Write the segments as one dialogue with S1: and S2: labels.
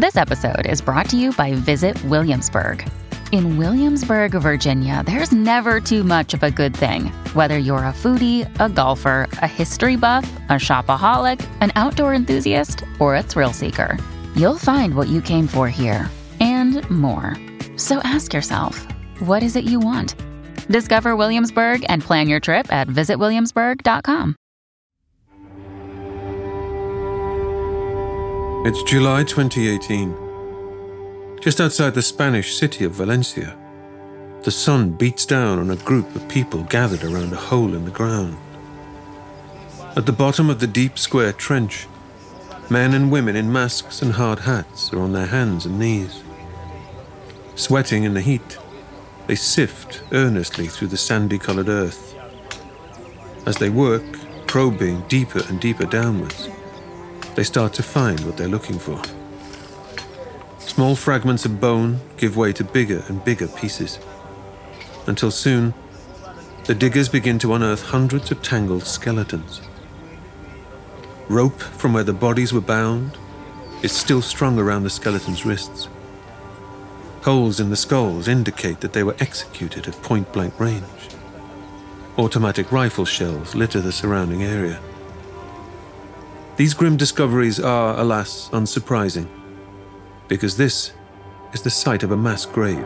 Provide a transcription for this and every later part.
S1: This episode is brought to you by Visit Williamsburg. In Williamsburg, Virginia, there's never too much of a good thing. Whether you're a foodie, a golfer, a history buff, a shopaholic, an outdoor enthusiast, or a thrill seeker, you'll find what you came for here and more. So ask yourself, what is it you want? Discover Williamsburg and plan your trip at visitwilliamsburg.com.
S2: It's July 2018. Just outside the Spanish city of Valencia, the sun beats down on a group of people gathered around a hole in the ground. At the bottom of the deep square trench, men and women in masks and hard hats are on their hands and knees. Sweating in the heat, they sift earnestly through the sandy-colored earth. As they work, probing deeper and deeper downwards, they start to find what they're looking for. Small fragments of bone give way to bigger and bigger pieces, until soon, the diggers begin to unearth hundreds of tangled skeletons. Rope from where the bodies were bound is still strung around the skeleton's wrists. Holes in the skulls indicate that they were executed at point-blank range. Automatic rifle shells litter the surrounding area. These grim discoveries are, alas, unsurprising, because this is the site of a mass grave.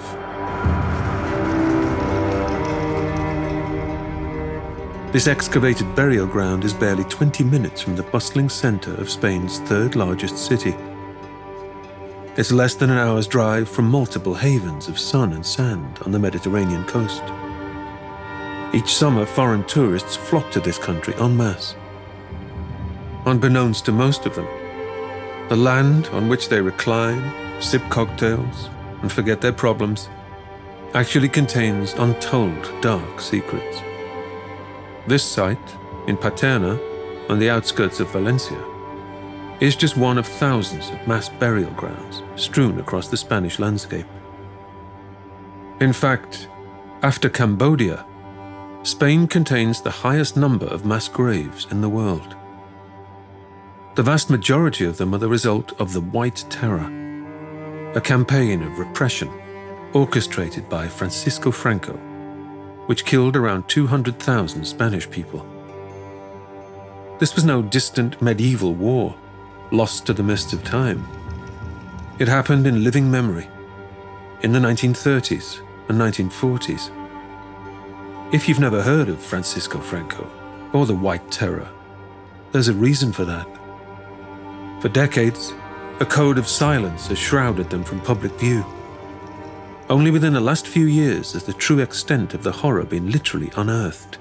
S2: This excavated burial ground is barely 20 minutes from the bustling center of Spain's third largest city. It's less than an hour's drive from multiple havens of sun and sand on the Mediterranean coast. Each summer, foreign tourists flock to this country en masse. Unbeknownst to most of them, the land on which they recline, sip cocktails, and forget their problems actually contains untold dark secrets. This site, in Paterna, on the outskirts of Valencia, is just one of thousands of mass burial grounds strewn across the Spanish landscape. In fact, after Cambodia, Spain contains the highest number of mass graves in the world. The vast majority of them are the result of the White Terror, a campaign of repression orchestrated by Francisco Franco, which killed around 200,000 Spanish people. This was no distant medieval war, lost to the mists of time. It happened in living memory, in the 1930s and 1940s. If you've never heard of Francisco Franco or the White Terror, there's a reason for that. For decades, a code of silence has shrouded them from public view. Only within the last few years has the true extent of the horror been literally unearthed.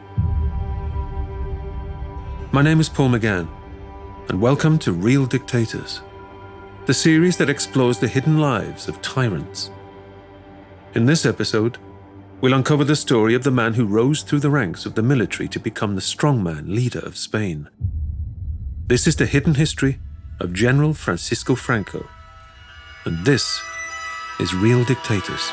S2: My name is Paul McGann, and welcome to Real Dictators, the series that explores the hidden lives of tyrants. In this episode, we'll uncover the story of the man who rose through the ranks of the military to become the strongman leader of Spain. This is the hidden history of General Francisco Franco, and this is Real Dictators.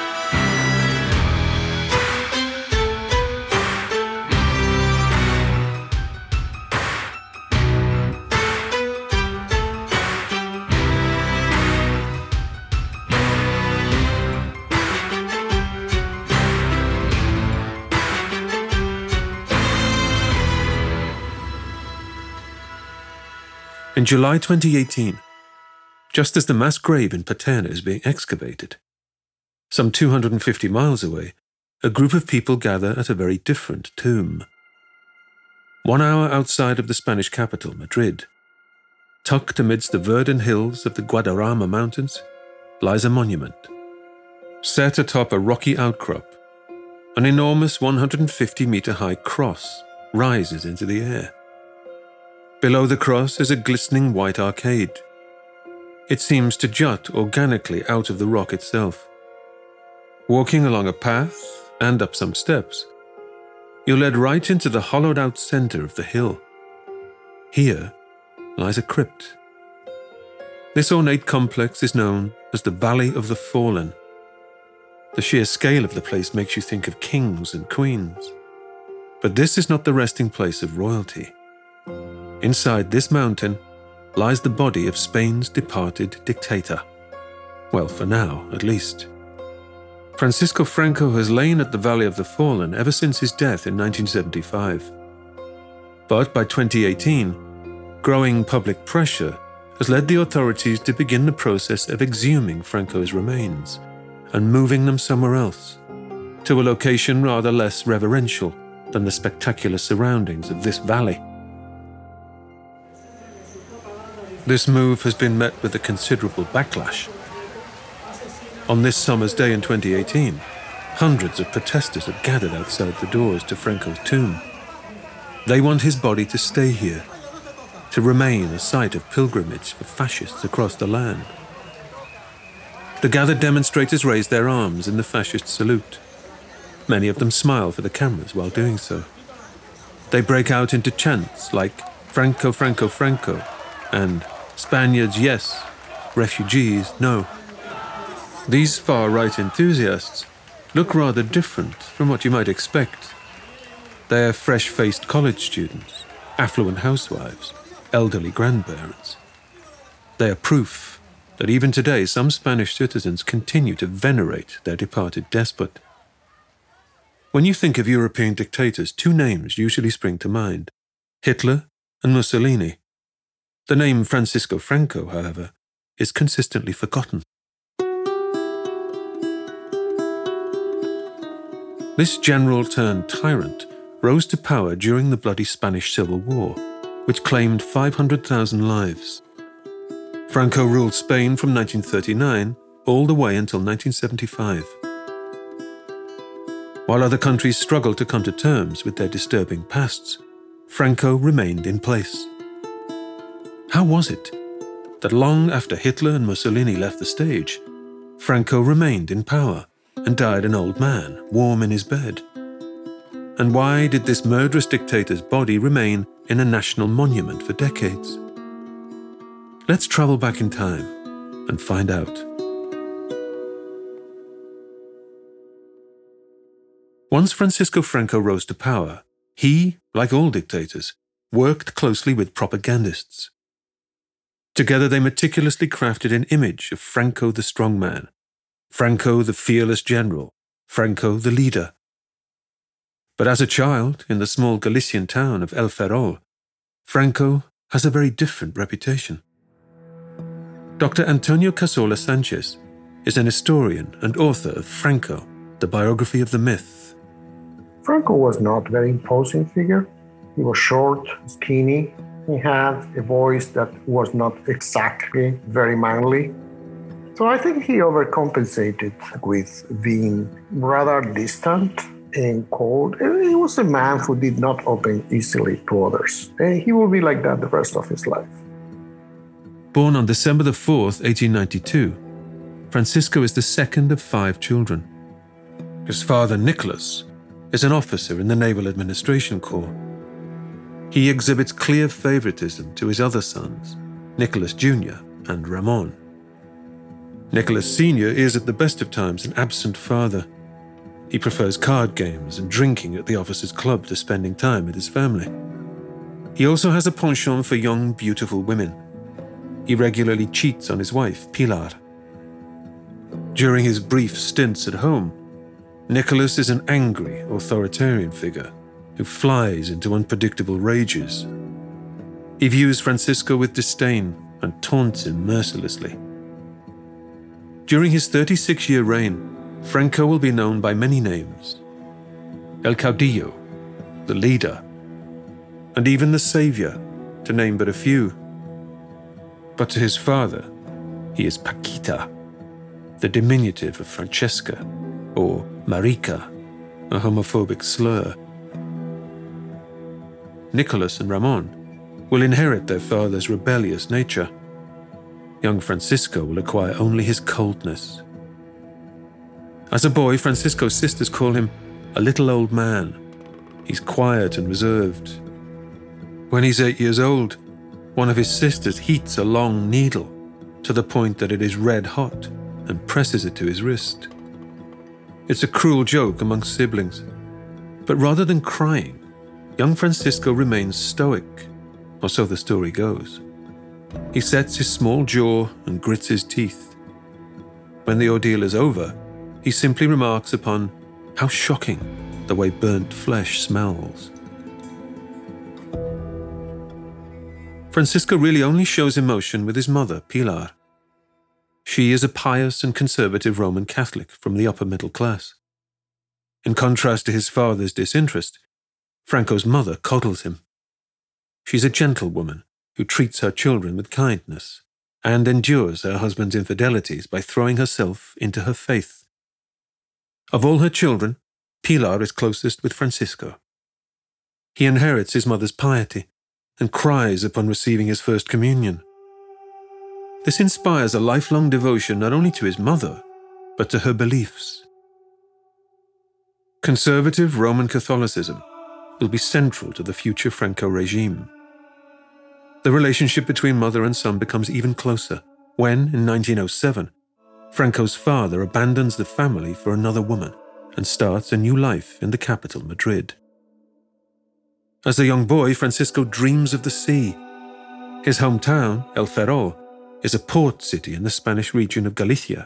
S2: In July 2018, just as the mass grave in Paterna is being excavated, some 250 miles away, a group of people gather at a very different tomb. 1 hour outside of the Spanish capital, Madrid, tucked amidst the verdant hills of the Guadarrama Mountains, lies a monument. Set atop a rocky outcrop, an enormous 150-meter-high cross rises into the air. Below the cross is a glistening white arcade. It seems to jut organically out of the rock itself. Walking along a path and up some steps, you're led right into the hollowed-out center of the hill. Here lies a crypt. This ornate complex is known as the Valley of the Fallen. The sheer scale of the place makes you think of kings and queens. But this is not the resting place of royalty. Inside this mountain lies the body of Spain's departed dictator. Well, for now, at least. Francisco Franco has lain at the Valley of the Fallen ever since his death in 1975. But by 2018, growing public pressure has led the authorities to begin the process of exhuming Franco's remains and moving them somewhere else, to a location rather less reverential than the spectacular surroundings of this valley. This move has been met with a considerable backlash. On this summer's day in 2018, hundreds of protesters have gathered outside the doors to Franco's tomb. They want his body to stay here, to remain a site of pilgrimage for fascists across the land. The gathered demonstrators raise their arms in the fascist salute. Many of them smile for the cameras while doing so. They break out into chants like "Franco, Franco, Franco" and "Spaniards, yes, refugees, no." These far-right enthusiasts look rather different from what you might expect. They are fresh-faced college students, affluent housewives, elderly grandparents. They are proof that even today some Spanish citizens continue to venerate their departed despot. When you think of European dictators, two names usually spring to mind: Hitler and Mussolini. The name Francisco Franco, however, is consistently forgotten. This general-turned-tyrant rose to power during the bloody Spanish Civil War, which claimed 500,000 lives. Franco ruled Spain from 1939 all the way until 1975. While other countries struggled to come to terms with their disturbing pasts, Franco remained in place. How was it that long after Hitler and Mussolini left the stage, Franco remained in power and died an old man, warm in his bed? And why did this murderous dictator's body remain in a national monument for decades? Let's travel back in time and find out. Once Francisco Franco rose to power, he, like all dictators, worked closely with propagandists. Together they meticulously crafted an image of Franco the strongman, Franco the fearless general, Franco the leader. But as a child in the small Galician town of El Ferrol, Franco has a very different reputation. Dr. Antonio Casola Sanchez is an historian and author of Franco, the biography of the myth.
S3: Franco was not a very imposing figure. He was short, skinny. He had a voice that was not exactly very manly. So I think he overcompensated with being rather distant and cold. He was a man who did not open easily to others. And he will be like that the rest of his life.
S2: Born on December 4th, 1892, Francisco is the second of 5 children. His father, Nicholas, is an officer in the Naval Administration Corps. He exhibits clear favoritism to his other sons, Nicholas Jr. and Ramon. Nicholas Sr. is at the best of times an absent father. He prefers card games and drinking at the officers' club to spending time with his family. He also has a penchant for young, beautiful women. He regularly cheats on his wife, Pilar. During his brief stints at home, Nicholas is an angry, authoritarian figure who flies into unpredictable rages. He views Francisco with disdain and taunts him mercilessly. During his 36-year reign, Franco will be known by many names: El Caudillo, the leader, and even the savior, to name but a few. But to his father, he is Paquita, the diminutive of Francesca, or Marica, a homophobic slur. Nicholas and Ramon will inherit their father's rebellious nature. Young Francisco will acquire only his coldness. As a boy, Francisco's sisters call him a little old man. He's quiet and reserved. When he's 8 years old, one of his sisters heats a long needle to the point that it is red hot and presses it to his wrist. It's a cruel joke amongst siblings, but rather than crying, young Francisco remains stoic, or so the story goes. He sets his small jaw and grits his teeth. When the ordeal is over, he simply remarks upon how shocking the way burnt flesh smells. Francisco really only shows emotion with his mother, Pilar. She is a pious and conservative Roman Catholic from the upper middle class. In contrast to his father's disinterest, Franco's mother coddles him. She's a gentlewoman who treats her children with kindness and endures her husband's infidelities by throwing herself into her faith. Of all her children, Pilar is closest with Francisco. He inherits his mother's piety and cries upon receiving his first communion. This inspires a lifelong devotion not only to his mother, but to her beliefs. Conservative Roman Catholicism will be central to the future Franco regime. The relationship between mother and son becomes even closer when, in 1907, Franco's father abandons the family for another woman and starts a new life in the capital, Madrid. As a young boy, Francisco dreams of the sea. His hometown, El Ferrol, is a port city in the Spanish region of Galicia.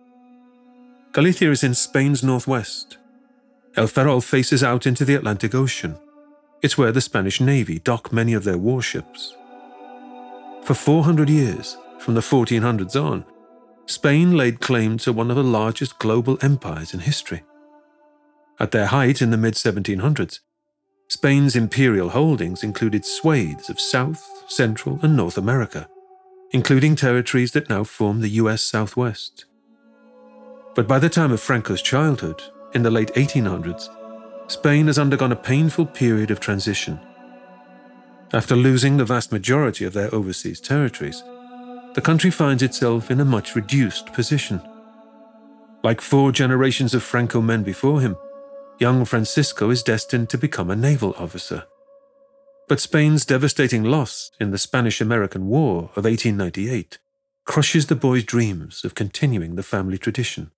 S2: Galicia is in Spain's northwest. El Ferrol faces out into the Atlantic Ocean. It's where the Spanish Navy dock many of their warships. For 400 years, from the 1400s on, Spain laid claim to one of the largest global empires in history. At their height in the mid-1700s, Spain's imperial holdings included swathes of South, Central, and North America, including territories that now form the US Southwest. But by the time of Franco's childhood, in the late 1800s, Spain has undergone a painful period of transition. After losing the vast majority of their overseas territories, the country finds itself in a much reduced position. Like 4 generations of Franco men before him, young Francisco is destined to become a naval officer. But Spain's devastating loss in the Spanish-American War of 1898 crushes the boy's dreams of continuing the family tradition.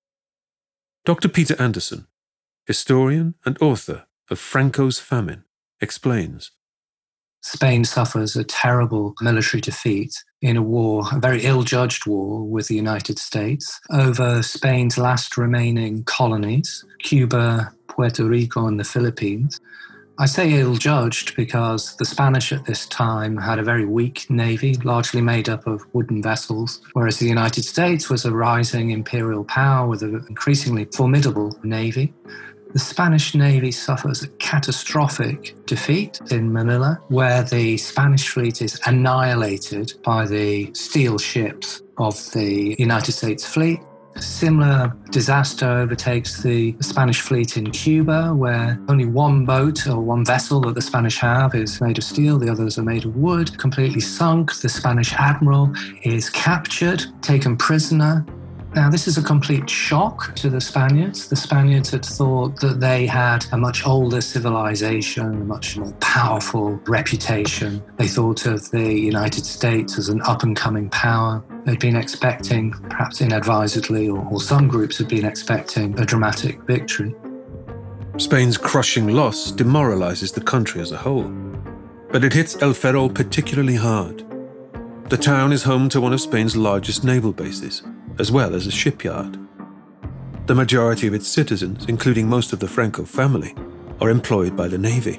S2: Dr. Peter Anderson, historian and author of Franco's Famine, explains.
S4: Spain suffers a terrible military defeat in a war, a very ill-judged war with the United States, over Spain's last remaining colonies, Cuba, Puerto Rico, and the Philippines. I say ill-judged because the Spanish at this time had a very weak navy, largely made up of wooden vessels, whereas the United States was a rising imperial power with an increasingly formidable navy. The Spanish Navy suffers a catastrophic defeat in Manila, where the Spanish fleet is annihilated by the steel ships of the United States fleet. A similar disaster overtakes the Spanish fleet in Cuba, where only one boat or one vessel that the Spanish have is made of steel, the others are made of wood, completely sunk. The Spanish admiral is captured, taken prisoner. Now, this is a complete shock to the Spaniards. The Spaniards had thought that they had a much older civilization, a much more powerful reputation. They thought of the United States as an up-and-coming power. They'd been expecting, perhaps inadvisedly, or some groups had been expecting a dramatic victory.
S2: Spain's crushing loss demoralizes the country as a whole, but it hits El Ferrol particularly hard. The town is home to one of Spain's largest naval bases, as well as a shipyard. The majority of its citizens, including most of the Franco family, are employed by the Navy.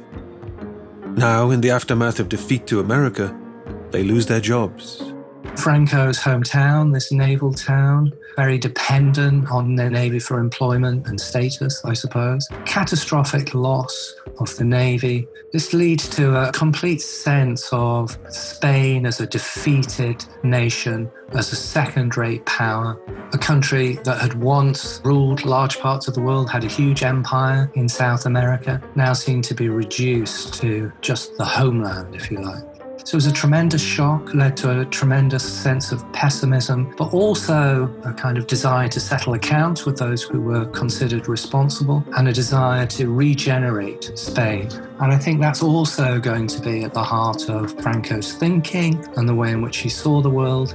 S2: Now, in the aftermath of defeat to America, they lose their jobs.
S4: Franco's hometown, this naval town, very dependent on the Navy for employment and status, I suppose. Catastrophic loss of the Navy. This leads to a complete sense of Spain as a defeated nation, as a second-rate power. A country that had once ruled large parts of the world, had a huge empire in South America, now seemed to be reduced to just the homeland, if you like. So it was a tremendous shock, led to a tremendous sense of pessimism, but also a kind of desire to settle accounts with those who were considered responsible, and a desire to regenerate Spain. And I think that's also going to be at the heart of Franco's thinking and the way in which he saw the world.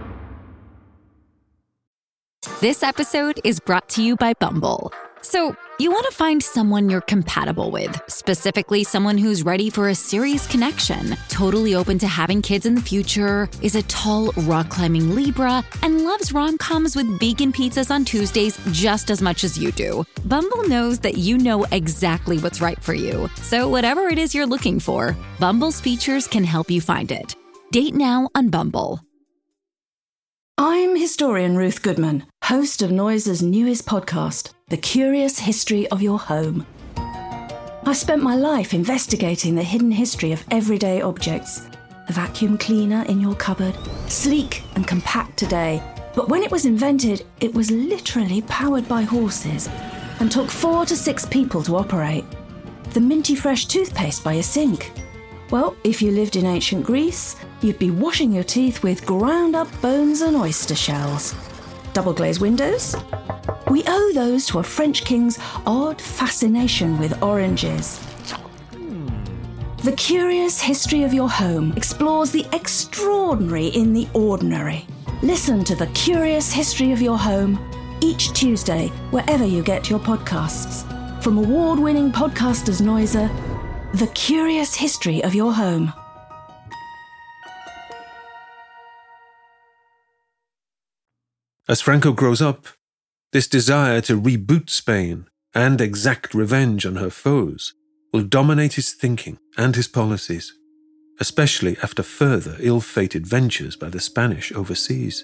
S5: This episode is brought to you by Bumble. So, You want to find someone you're compatible with, specifically someone who's ready for a serious connection, totally open to having kids in the future, is a tall, rock-climbing Libra, and loves rom-coms with vegan pizzas on Tuesdays just as much as you do. Bumble knows that you know exactly what's right for you. So whatever it is you're looking for, Bumble's features can help you find it. Date now on Bumble.
S6: I'm historian Ruth Goodman, host of Noiser's newest podcast, The Curious History of Your Home. I've spent my life investigating the hidden history of everyday objects. A vacuum cleaner in your cupboard, sleek and compact today, but when it was invented, it was literally powered by horses and took 4 to 6 people to operate. The minty fresh toothpaste by your sink. Well, if you lived in ancient Greece, you'd be washing your teeth with ground-up bones and oyster shells. Double-glazed windows? We owe those to a French king's odd fascination with oranges. The Curious History of Your Home explores the extraordinary in the ordinary. Listen to The Curious History of Your Home each Tuesday, wherever you get your podcasts. From award-winning podcasters Noiser, The Curious History of Your Home.
S2: As Franco grows up, this desire to reboot Spain and exact revenge on her foes will dominate his thinking and his policies, especially after further ill-fated ventures by the Spanish overseas.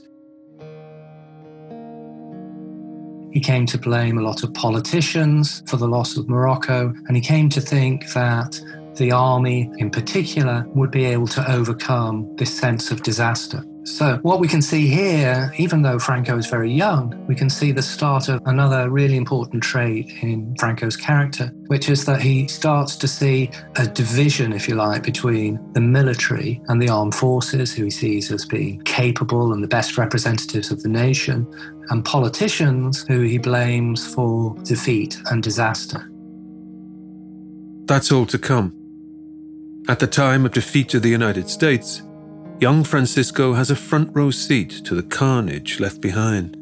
S4: He came to blame a lot of politicians for the loss of Morocco, and he came to think that the army in particular would be able to overcome this sense of disaster. So what we can see here, even though Franco is very young, we can see the start of another really important trait in Franco's character, which is that he starts to see a division, if you like, between the military and the armed forces, who he sees as being capable and the best representatives of the nation, and politicians, who he blames for defeat and disaster.
S2: That's all to come. At the time of defeat of the United States, young Francisco has a front-row seat to the carnage left behind.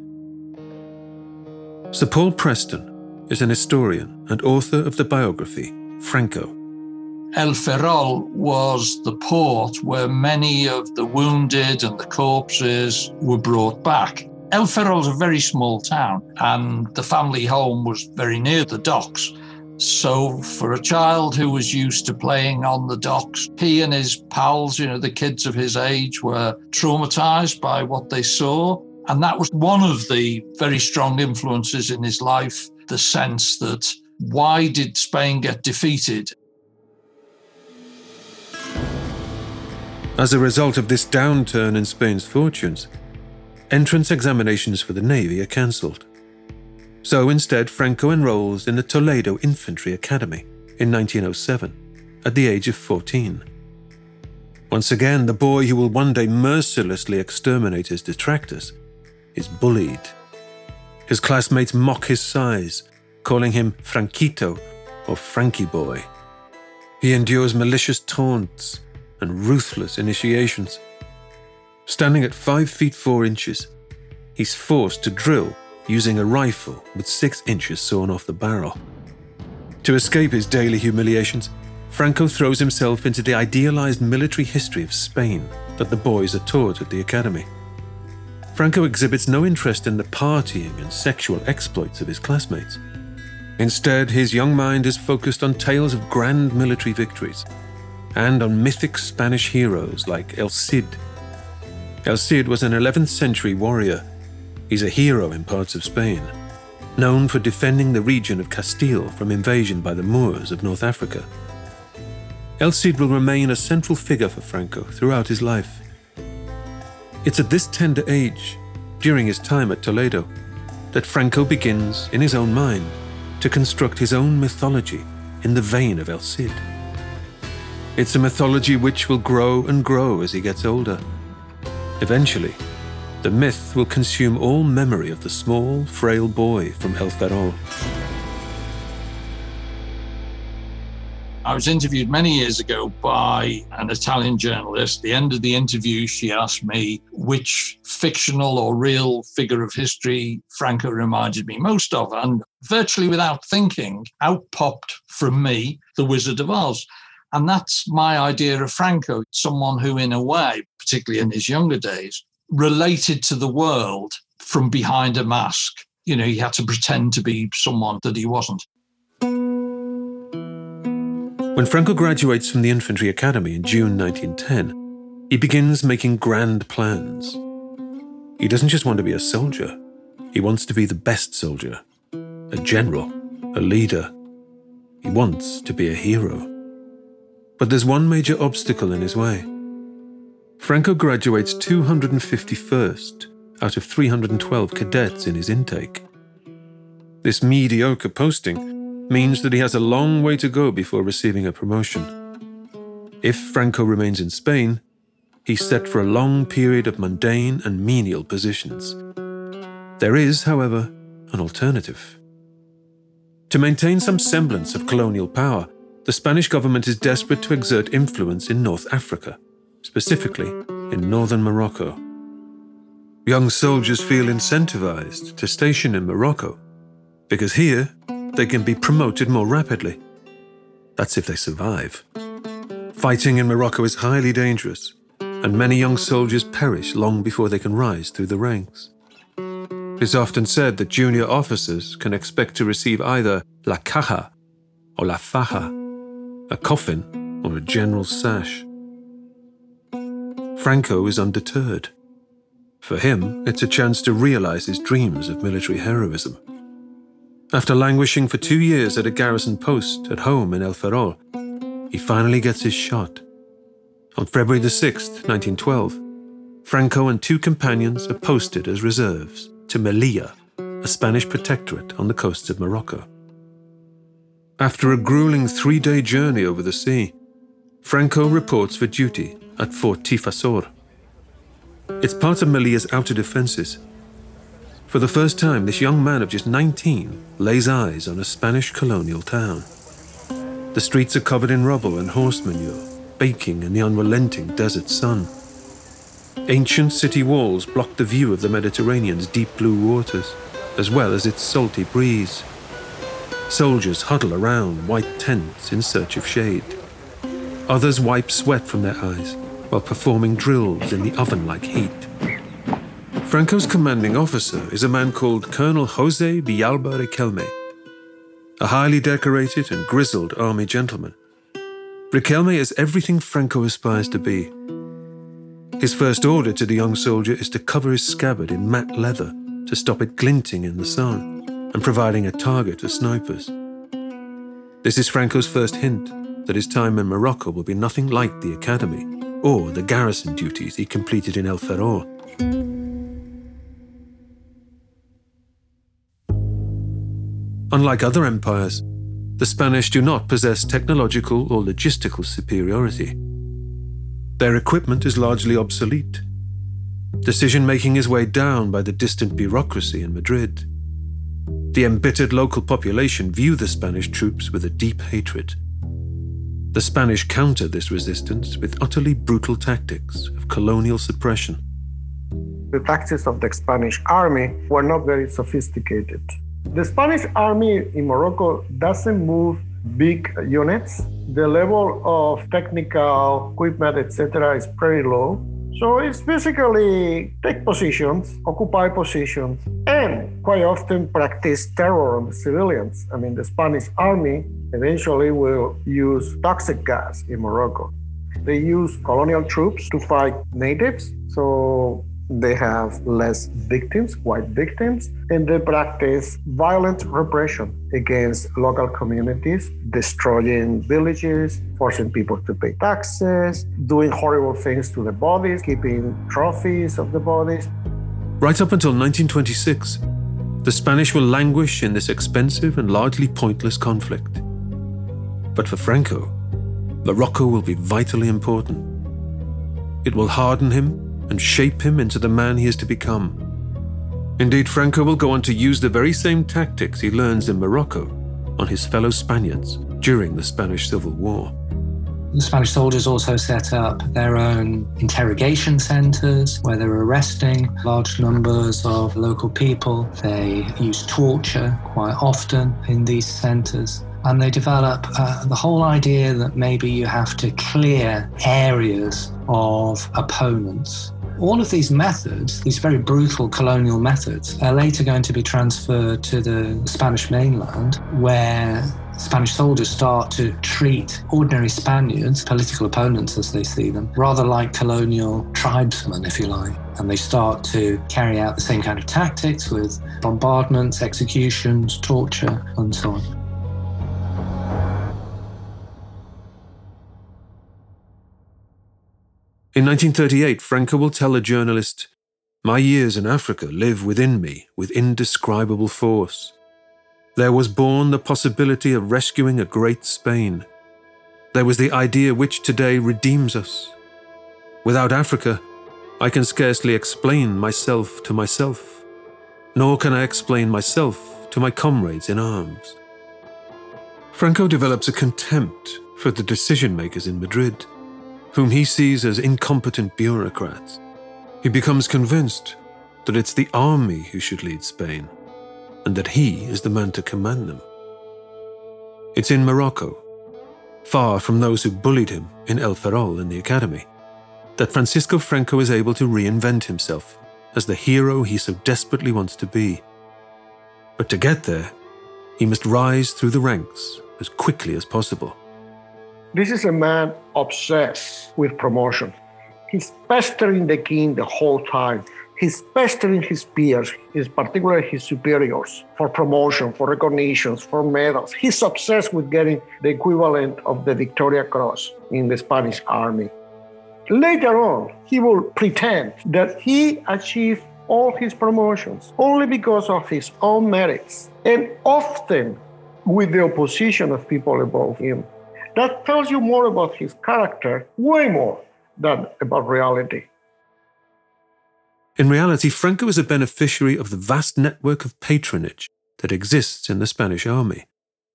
S2: Sir Paul Preston is an historian and author of the biography, Franco.
S7: El Ferrol was the port where many of the wounded and the corpses were brought back. El Ferrol is a very small town, and the family home was very near the docks. So for a child who was used to playing on the docks, he and his pals, the kids of his age, were traumatized by what they saw. And that was one of the very strong influences in his life, the sense that why did Spain get defeated?
S2: As a result of this downturn in Spain's fortunes, entrance examinations for the Navy are cancelled. So instead, Franco enrolls in the Toledo Infantry Academy in 1907, at the age of 14. Once again, the boy who will one day mercilessly exterminate his detractors is bullied. His classmates mock his size, calling him Franquito or Frankie Boy. He endures malicious taunts and ruthless initiations. Standing at 5 feet 4 inches, he's forced to drill using a rifle with 6 inches sawn off the barrel. To escape his daily humiliations, Franco throws himself into the idealized military history of Spain that the boys are taught at the academy. Franco exhibits no interest in the partying and sexual exploits of his classmates. Instead, his young mind is focused on tales of grand military victories and on mythic Spanish heroes like El Cid. El Cid was an 11th century warrior. He's a hero in parts of Spain, known for defending the region of Castile from invasion by the Moors of North Africa. El Cid will remain a central figure for Franco throughout his life. It's at this tender age, during his time at Toledo, that Franco begins, in his own mind, to construct his own mythology in the vein of El Cid. It's a mythology which will grow and grow as he gets older. Eventually, the myth will consume all memory of the small, frail boy from El Ferrol.
S7: I I was interviewed many years ago by an Italian journalist. At the end of the interview, she asked me which fictional or real figure of history Franco reminded me most of. And virtually without thinking, out popped from me The Wizard of Oz. And that's my idea of Franco, someone who, in a way, particularly in his younger days, related to the world from behind a mask. You know, he had to pretend to be someone that he wasn't.
S2: When Franco graduates from the Infantry Academy in June 1910, he begins making grand plans. He doesn't just want to be a soldier. He wants to be the best soldier, a general, a leader. He wants to be a hero. But there's one major obstacle in his way. Franco graduates 251st out of 312 cadets in his intake. This mediocre posting means that he has a long way to go before receiving a promotion. If Franco remains in Spain, he's set for a long period of mundane and menial positions. There is, however, an alternative. To maintain some semblance of colonial power, the Spanish government is desperate to exert influence in North Africa, specifically in northern Morocco. Young soldiers feel incentivized to station in Morocco because here they can be promoted more rapidly. That's if they survive. Fighting in Morocco is highly dangerous, and many young soldiers perish long before they can rise through the ranks. It's often said that junior officers can expect to receive either la caja or la faja, a coffin or a general's sash. Franco is undeterred. For him, it's a chance to realize his dreams of military heroism. After languishing for 2 years at a garrison post at home in El Ferrol, he finally gets his shot. On February the 6th, 1912, Franco and 2 companions are posted as reserves to Melilla, a Spanish protectorate on the coasts of Morocco. After a grueling 3-day journey over the sea, Franco reports for duty at Fort Tifasor. It's part of Melilla's outer defenses. For the first time, this young man of just 19 lays eyes on a Spanish colonial town. The streets are covered in rubble and horse manure, baking in the unrelenting desert sun. Ancient city walls block the view of the Mediterranean's deep blue waters, as well as its salty breeze. Soldiers huddle around white tents in search of shade. Others wipe sweat from their eyes while performing drills in the oven-like heat. Franco's commanding officer is a man called Colonel José Villalba Riquelme, a highly decorated and grizzled army gentleman. Riquelme is everything Franco aspires to be. His first order to the young soldier is to cover his scabbard in matte leather to stop it glinting in the sun and providing a target for snipers. This is Franco's first hint that his time in Morocco will be nothing like the academy or the garrison duties he completed in El Ferrol. Unlike other empires, the Spanish do not possess technological or logistical superiority. Their equipment is largely obsolete. Decision-making is weighed down by the distant bureaucracy in Madrid. The embittered local population view the Spanish troops with a deep hatred. The Spanish counter this resistance with utterly brutal tactics of colonial suppression.
S3: The tactics of the Spanish army were not very sophisticated. The Spanish army in Morocco doesn't move big units. The level of technical equipment, etc., is pretty low. So it's basically take positions, occupy positions, and quite often practice terror on the civilians. I mean, the Spanish army eventually will use toxic gas in Morocco. They use colonial troops to fight natives, so they have less victims, white victims, and they practice violent repression against local communities, destroying villages, forcing people to pay taxes, doing horrible things to the bodies, keeping trophies of the bodies.
S2: Right up until 1926, the Spanish will languish in this expensive and largely pointless conflict. But for Franco, Morocco will be vitally important. It will harden him and shape him into the man he is to become. Indeed, Franco will go on to use the very same tactics he learns in Morocco on his fellow Spaniards during the Spanish Civil War.
S4: The Spanish soldiers also set up their own interrogation centers where they were arresting large numbers of local people. They used torture quite often in these centers. And they develop the whole idea that maybe you have to clear areas of opponents. All of these methods, these very brutal colonial methods, are later going to be transferred to the Spanish mainland, where Spanish soldiers start to treat ordinary Spaniards, political opponents as they see them, rather like colonial tribesmen, if you like. And they start to carry out the same kind of tactics with bombardments, executions, torture, and so on.
S2: In 1938, Franco will tell a journalist, "My years in Africa live within me with indescribable force. There was born the possibility of rescuing a great Spain. There was the idea which today redeems us. Without Africa, I can scarcely explain myself to myself, nor can I explain myself to my comrades in arms." Franco develops a contempt for the decision-makers in Madrid, whom he sees as incompetent bureaucrats. He becomes convinced that it's the army who should lead Spain, and that he is the man to command them. It's in Morocco, far from those who bullied him in El Ferrol and the academy, that Francisco Franco is able to reinvent himself as the hero he so desperately wants to be. But to get there, he must rise through the ranks as quickly as possible.
S3: This is a man obsessed with promotion. He's pestering the king the whole time. He's pestering his peers, particularly his superiors, for promotion, for recognitions, for medals. He's obsessed with getting the equivalent of the Victoria Cross in the Spanish army. Later on, he will pretend that he achieved all his promotions only because of his own merits, and often with the opposition of people above him. That tells you more about his character, way more than about reality.
S2: In reality, Franco is a beneficiary of the vast network of patronage that exists in the Spanish army.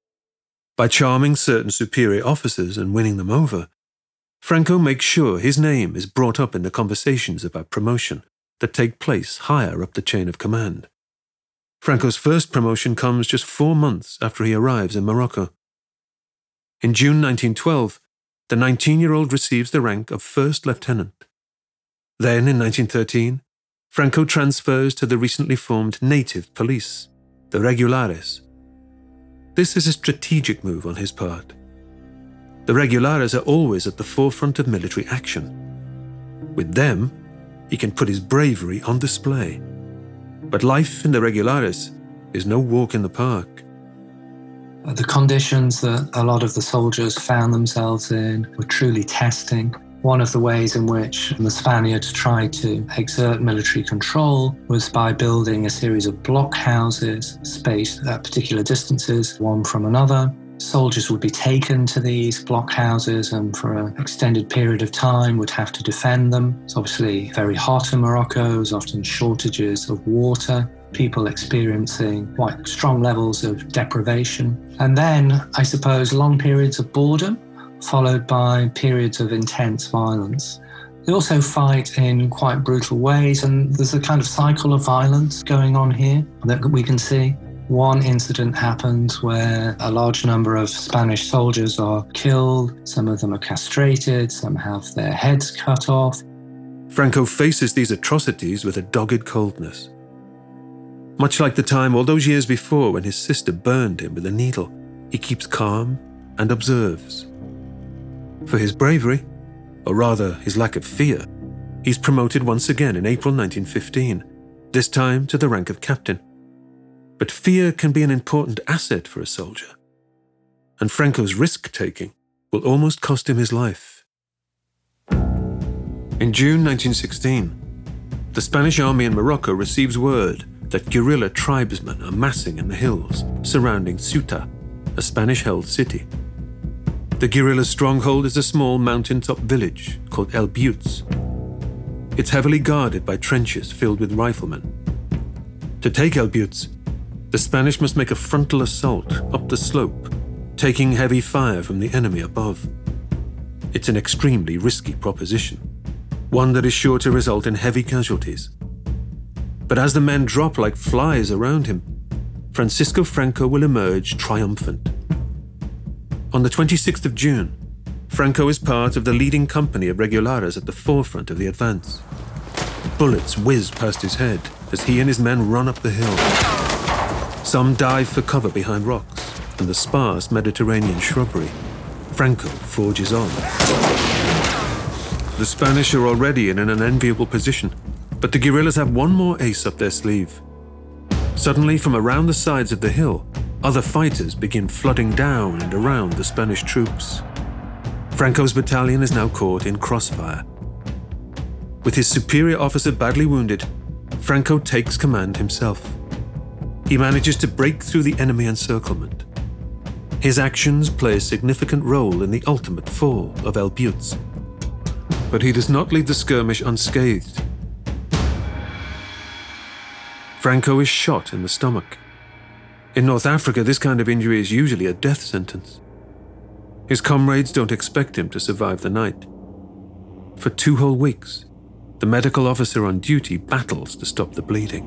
S2: By charming certain superior officers and winning them over, Franco makes sure his name is brought up in the conversations about promotion that take place higher up the chain of command. Franco's first promotion comes just 4 months after he arrives in Morocco. In June 1912, the 19-year-old receives the rank of first lieutenant. Then, in 1913, Franco transfers to the recently formed native police, the Regulares. This is a strategic move on his part. The Regulares are always at the forefront of military action. With them, he can put his bravery on display. But life in the Regulares is no walk in the park.
S4: The conditions that a lot of the soldiers found themselves in were truly testing. One of the ways in which the Spaniards tried to exert military control was by building a series of blockhouses spaced at particular distances, one from another. Soldiers would be taken to these blockhouses and for an extended period of time would have to defend them. It's obviously very hot in Morocco, there's often shortages of water, people experiencing quite strong levels of deprivation. And then, I suppose, long periods of boredom, followed by periods of intense violence. They also fight in quite brutal ways, and there's a kind of cycle of violence going on here that we can see. One incident happens where a large number of Spanish soldiers are killed, some of them are castrated, some have their heads cut off.
S2: Franco faces these atrocities with a dogged coldness. Much like the time all those years before when his sister burned him with a needle, he keeps calm and observes. For his bravery, or rather his lack of fear, he's promoted once again in April 1915, this time to the rank of captain. But fear can be an important asset for a soldier, and Franco's risk-taking will almost cost him his life. In June 1916, the Spanish army in Morocco receives word that guerrilla tribesmen are massing in the hills surrounding Ceuta, a Spanish-held city. The guerrillas' stronghold is a small mountaintop village called El Buttes. It's heavily guarded by trenches filled with riflemen. To take El Buttes, the Spanish must make a frontal assault up the slope taking heavy fire from the enemy above. It's an extremely risky proposition, one that is sure to result in heavy casualties. But as the men drop like flies around him, Francisco Franco will emerge triumphant. On the 26th of June, Franco is part of the leading company of regulares at the forefront of the advance. Bullets whiz past his head as he and his men run up the hill. Some dive for cover behind rocks and the sparse Mediterranean shrubbery. Franco forges on. The Spanish are already in an unenviable position, but the guerrillas have one more ace up their sleeve. Suddenly, from around the sides of the hill, other fighters begin flooding down and around the Spanish troops. Franco's battalion is now caught in crossfire. With his superior officer badly wounded, Franco takes command himself. He manages to break through the enemy encirclement. His actions play a significant role in the ultimate fall of El Buttes. But he does not leave the skirmish unscathed. Franco is shot in the stomach. In North Africa, this kind of injury is usually a death sentence. His comrades don't expect him to survive the night. For 2 whole weeks, the medical officer on duty battles to stop the bleeding.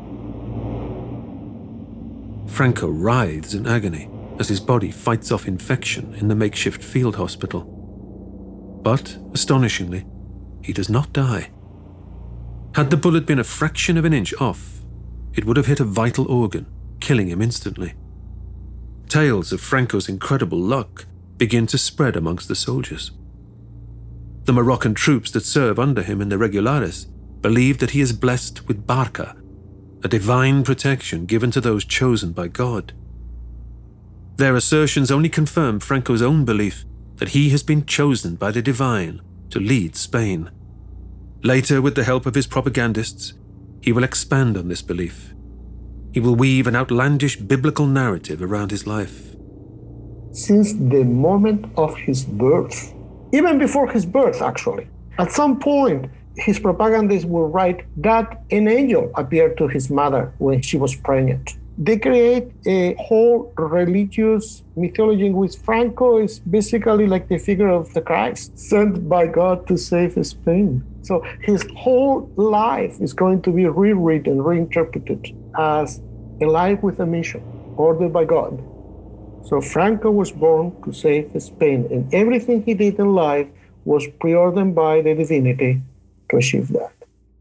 S2: Franco writhes in agony as his body fights off infection in the makeshift field hospital. But, astonishingly, he does not die. Had the bullet been a fraction of an inch off, it would have hit a vital organ, killing him instantly. Tales of Franco's incredible luck begin to spread amongst the soldiers. The Moroccan troops that serve under him in the regulares believe that he is blessed with barca, a divine protection given to those chosen by God. Their assertions only confirm Franco's own belief that he has been chosen by the divine to lead Spain. Later, with the help of his propagandists, he will expand on this belief. He will weave an outlandish biblical narrative around his life.
S3: Since the moment of his birth, even before his birth actually, at some point his propagandists will write that an angel appeared to his mother when she was pregnant. They create a whole religious mythology in which Franco is basically like the figure of the Christ, sent by God to save Spain. So his whole life is going to be rewritten, reinterpreted as a life with a mission, ordered by God. So Franco was born to save Spain, and everything he did in life was preordained by the divinity to achieve that.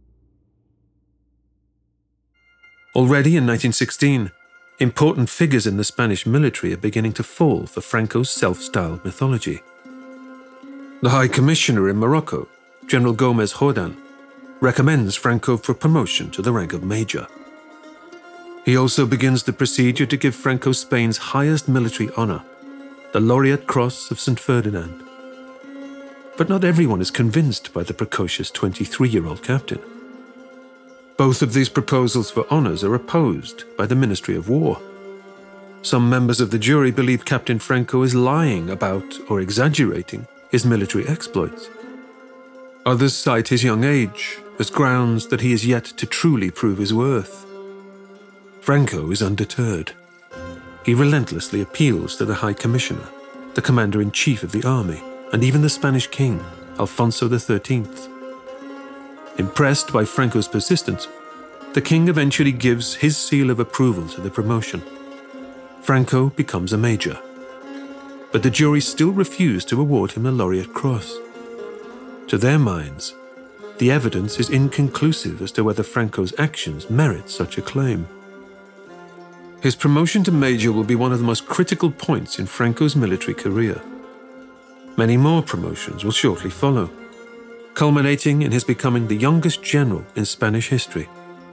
S2: Already in 1916, important figures in the Spanish military are beginning to fall for Franco's self-styled mythology. The High Commissioner in Morocco, General Gomez Jordan, recommends Franco for promotion to the rank of Major. He also begins the procedure to give Franco Spain's highest military honor, the Laureate Cross of St. Ferdinand. But not everyone is convinced by the precocious 23-year-old captain. Both of these proposals for honors are opposed by the Ministry of War. Some members of the jury believe Captain Franco is lying about or exaggerating his military exploits. Others cite his young age as grounds that he is yet to truly prove his worth. Franco is undeterred. He relentlessly appeals to the High Commissioner, the Commander-in-Chief of the army, and even the Spanish King, Alfonso XIII. Impressed by Franco's persistence, the king eventually gives his seal of approval to the promotion. Franco becomes a major. But the jury still refuse to award him the Laureate Cross. To their minds, the evidence is inconclusive as to whether Franco's actions merit such a claim. His promotion to major will be one of the most critical points in Franco's military career. Many more promotions will shortly follow, culminating in his becoming the youngest general in Spanish history.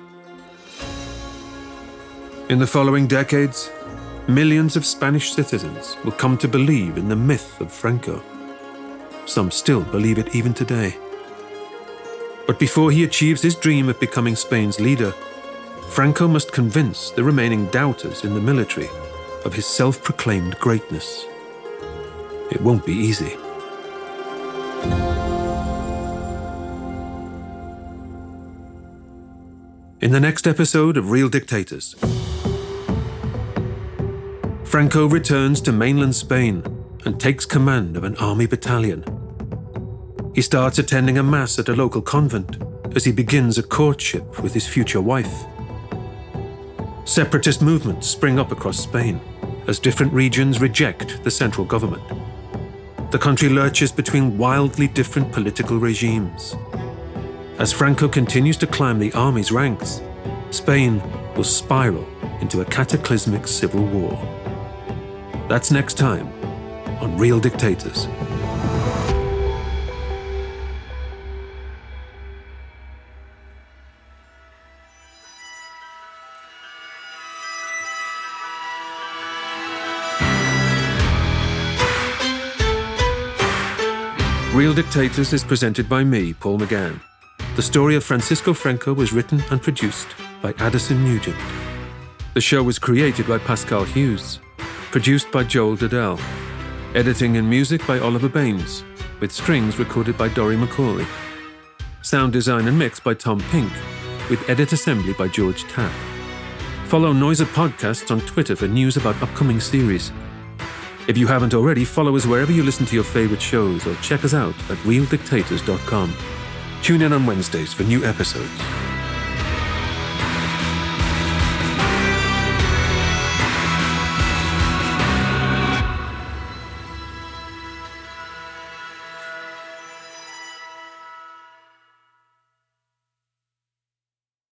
S2: In the following decades, millions of Spanish citizens will come to believe in the myth of Franco. Some still believe it even today. But before he achieves his dream of becoming Spain's leader, Franco must convince the remaining doubters in the military of his self-proclaimed greatness. It won't be easy. In the next episode of Real Dictators, Franco returns to mainland Spain and takes command of an army battalion. He starts attending a mass at a local convent as he begins a courtship with his future wife. Separatist movements spring up across Spain as different regions reject the central government. The country lurches between wildly different political regimes. As Franco continues to climb the army's ranks, Spain will spiral into a cataclysmic civil war. That's next time on Real Dictators. Real Dictators is presented by me, Paul McGann. The story of Francisco Franco was written and produced by Addison Nugent. The show was created by Pascal Hughes, produced by Joel Dudell, editing and music by Oliver Baines, with strings recorded by Dory McCauley, sound design and mix by Tom Pink, with edit assembly by George Tapp. Follow Noiser Podcasts on Twitter for news about upcoming series. If you haven't already, follow us wherever you listen to your favorite shows or check us out at realdictators.com. Tune in on Wednesdays for new episodes.